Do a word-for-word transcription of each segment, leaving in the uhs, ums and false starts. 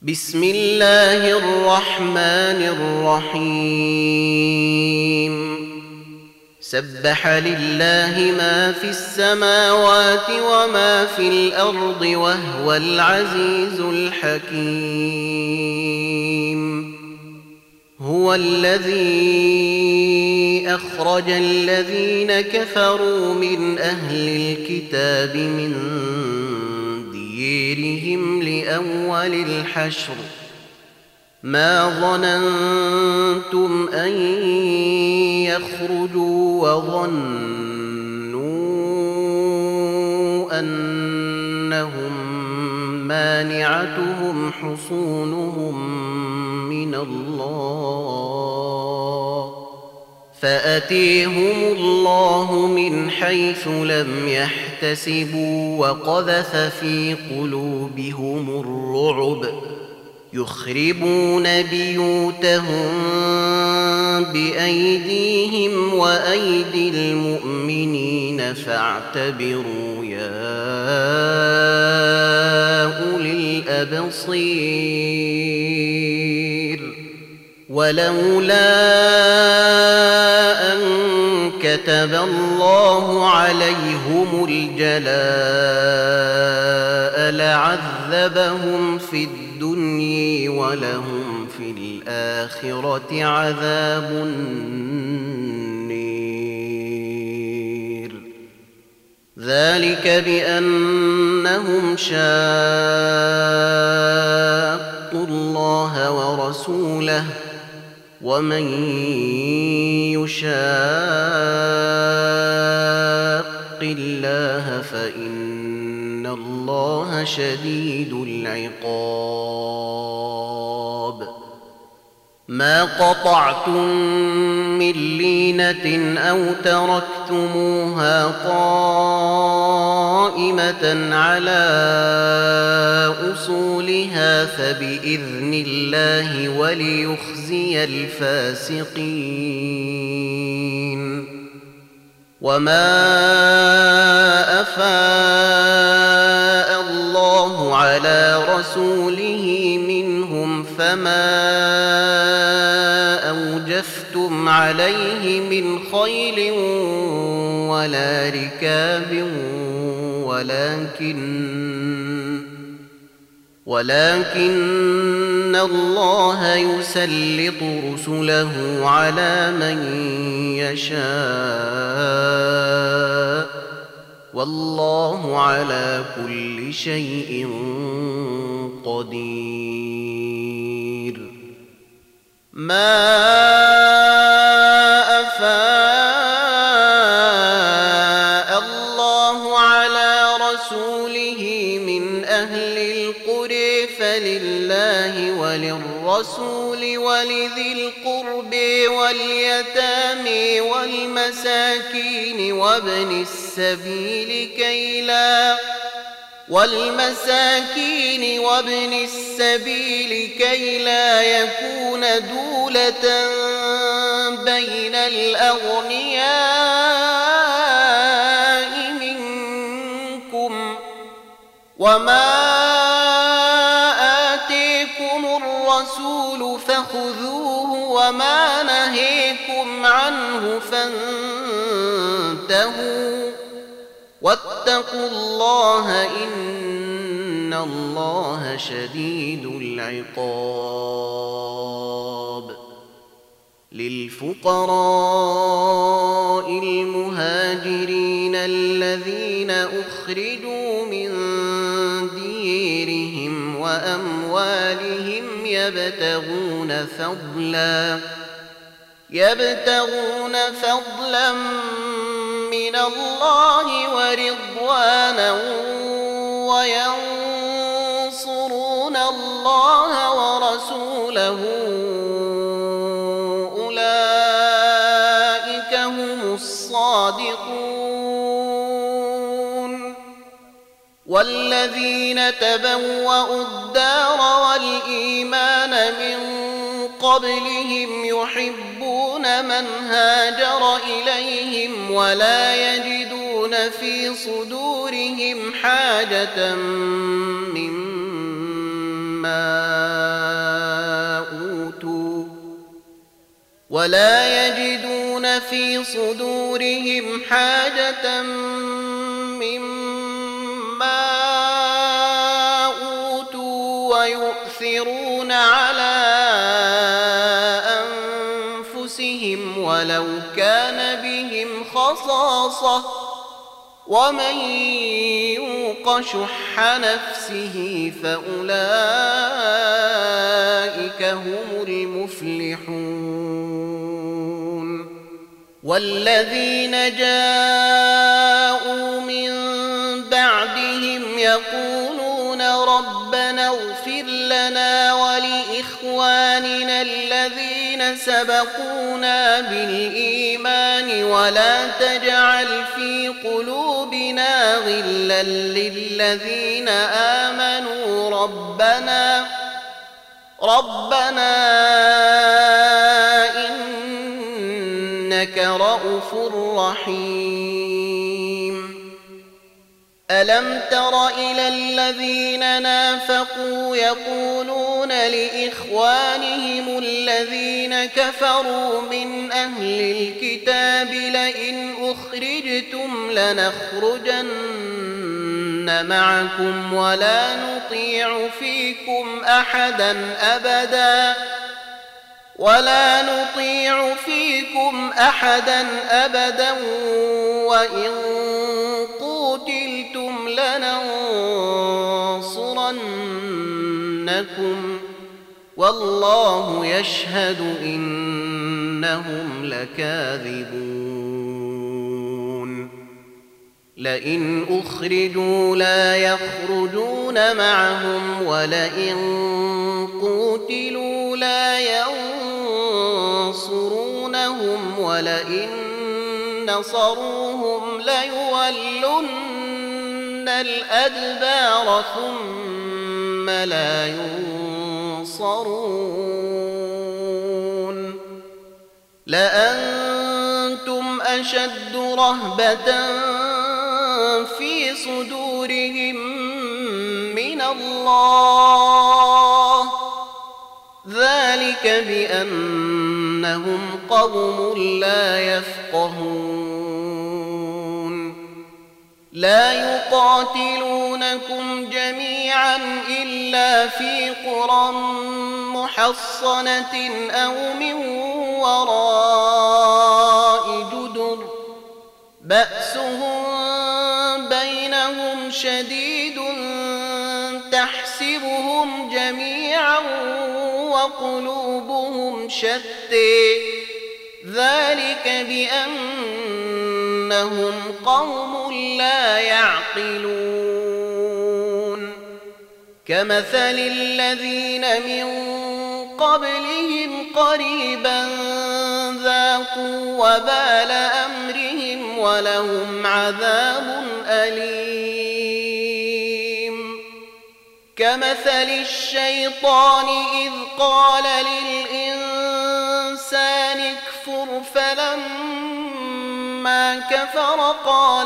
بسم الله الرحمن الرحيم سبح لله ما في السماوات وما في الأرض وهو العزيز الحكيم هو الذي أخرج الذين كفروا من أهل الكتاب من ديرهم لأول الحشر ما ظننتم أن يخرجوا وظنوا أنهم مانعتهم حصونهم من الله فأتيهم الله من حيث لم يحتسبوا وقذف في قلوبهم الرعب يخربون بيوتهم بأيديهم وأيدي المؤمنين فاعتبروا يا أولي الأبصير ولولا أن كتب الله عليهم الجلاء لعذبهم في الدنيا ولهم في الآخرة عذاب النير ذلك بأنهم شاقوا الله ورسوله ومن يشاق الله فإن الله شديد العقاب ما قطعتم من لينة أو تركتموها قائمة على أصولها فبإذن الله وليخزي الفاسقين وما أفاء الله على رسوله منهم فما أوجفتم عليه من خيل ولا ركاب ولكن ولكن الله يسلط رسله على من يشاء والله على كل شيء قدير ما أفاء الله على رسوله من أهل القرى فلله وللرسول ولذي القرب واليتامى والمساكين وابن السبيل كي لا والمساكين وابن السبيل كي لا يكون دولة بين الأغنياء منكم وما آتيكم الرسول فخذوه وما نهيكم عنه فانتهوا واتقوا الله إن الله شديد العقاب للفقراء المهاجرين الذين أخرجوا من ديرهم وأموالهم يبتغون فضلا يبتغون فضلا من الله ورضوانا وينصرون الله ورسوله أولئك هم الصادقون والذين تبوأوا الدار والإيمان من قبلهم يحبون من هاجر إليهم ولا يجدون في صدورهم حاجة مما ولا يجدون في صدورهم حاجة مما أوتوا ويؤثرون على أنفسهم ولو كان بهم خصاصة ومن يوق شح نفسه فأولئك هم المفلحون والذين جاءوا من بعدهم يقولون ربنا اغفر لنا ولإخواننا الذين سبقونا بالإيمان ولا تجعل في قلوبنا غلا للذين آمنوا ربنا ربنا إنك رؤوف رحيم ألم تر إلى الذين نافقوا يقولون لإخوانهم الذين كفروا من أهل الكتاب لئن أخرجتم لنخرجن معكم ولا نطيع فيكم أحدا أبدا ولا نطيع فيكم أحدا أبدا وإن قوتلتم لننصرنكم والله يشهد إنهم لكاذبون لئن أخرجوا لا يخرجون معهم ولئن قوتلوا لا ينصرونهم ولئن نصروهم ليولن الأدبار ثم لا ينصرون لأنتم أشد رهبة في صدورهم من الله ذلك بأنهم قوم لا يفقهون لا يقاتلونكم جميعا إلا في قرى محصنة أو من وراء جدر بأسهم بينهم شديد تحسبهم جميعا وقلوبهم شتى ذلك بأنهم قوم لا يعقلون كمثل الذين من قبلهم قريبا ذاقوا وبال أمرهم ولهم عذاب أليم كمثل الشيطان إذ قال للإنسان اكفر فلما كفر قال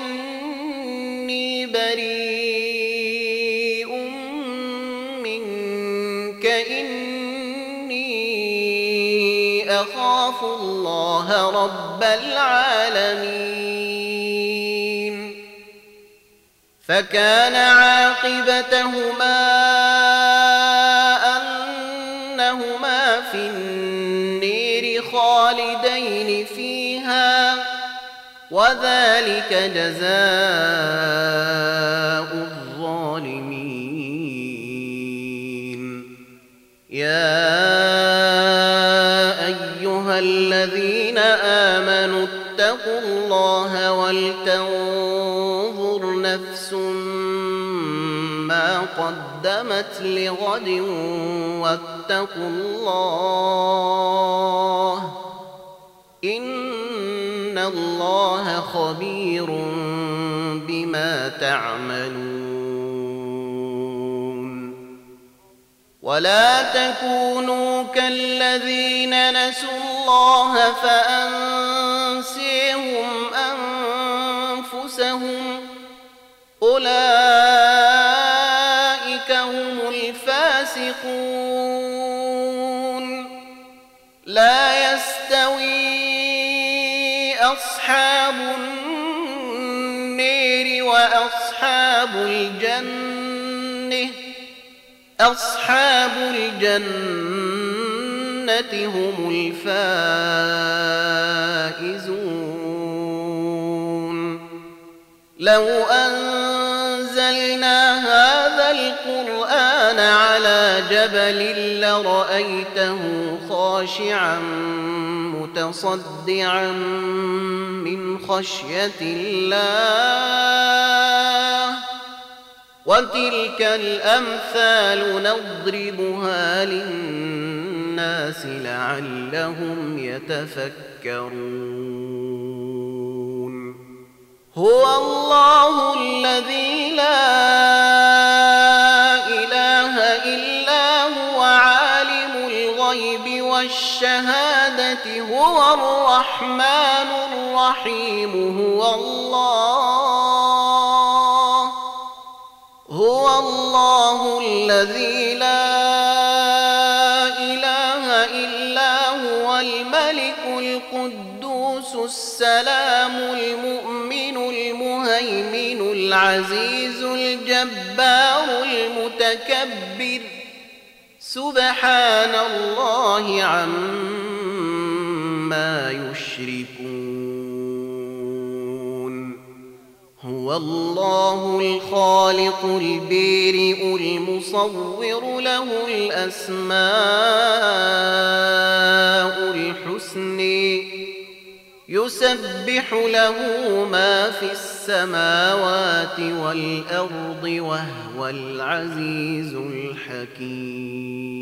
إني بريء منك إني أخاف الله رب العالمين فكان عاقبتهما أنهما في النير خالدين فيها وذلك جزاء الظالمين يا أيها الذين آمنوا اتقوا الله ولتنظر نفس ما قدمت لغد واتقوا الله إن الله خبير بما تعملون ولا تكونوا كالذين نسوا الله فأنسيهم أنفسهم أولئك هم الفاسقون لا يستطيعون أصحاب النير وأصحاب الجنة أصحاب الجنة هم الفائزون لو أنزلنا هذا القرآن على جبل لرأيته خاشعا متصدعا من خشية الله وتلك الأمثال نضربها للناس لعلهم يتفكرون هو الله الذي لا إله إلا هو عالم الغيب والشهادة هو الرحمن الرحيم هو الله هو الله الذي لا إله إلا هو الملك القدوس السلام المؤمن المهيمن العزيز الجبار المتكبر سبحان الله عما يشركون هو الله الخالق البارئ المصور له الأسماء الحسنى يسبح له ما في السماوات والأرض وهو العزيز الحكيم